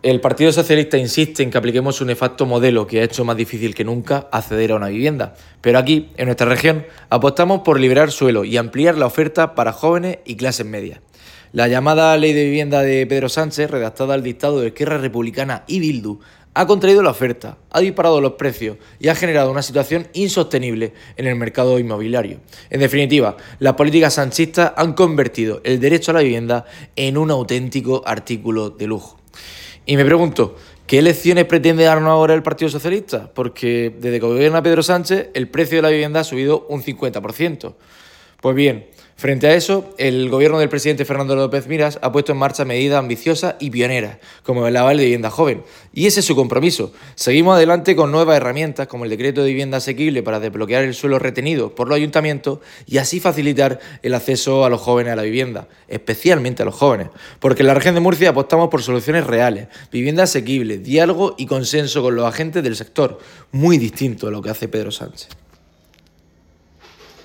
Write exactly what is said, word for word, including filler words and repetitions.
El Partido Socialista insiste en que apliquemos un nefasto modelo que ha hecho más difícil que nunca acceder a una vivienda. Pero aquí, en nuestra región, apostamos por liberar suelo y ampliar la oferta para jóvenes y clases medias. La llamada Ley de Vivienda de Pedro Sánchez, redactada al dictado de Esquerra Republicana y Bildu, ha contraído la oferta, ha disparado los precios y ha generado una situación insostenible en el mercado inmobiliario. En definitiva, las políticas sanchistas han convertido el derecho a la vivienda en un auténtico artículo de lujo. Y me pregunto, ¿qué lecciones pretende darnos ahora el Partido Socialista? Porque desde que gobierna Pedro Sánchez, el precio de la vivienda ha subido un cincuenta por ciento. Pues bien, frente a eso, el gobierno del presidente Fernando López Miras ha puesto en marcha medidas ambiciosas y pioneras, como el aval de vivienda joven. Y ese es su compromiso. Seguimos adelante con nuevas herramientas, como el decreto de vivienda asequible para desbloquear el suelo retenido por los ayuntamientos y así facilitar el acceso a los jóvenes a la vivienda, especialmente a los jóvenes. Porque en la región de Murcia apostamos por soluciones reales, vivienda asequible, diálogo y consenso con los agentes del sector, muy distinto a lo que hace Pedro Sánchez.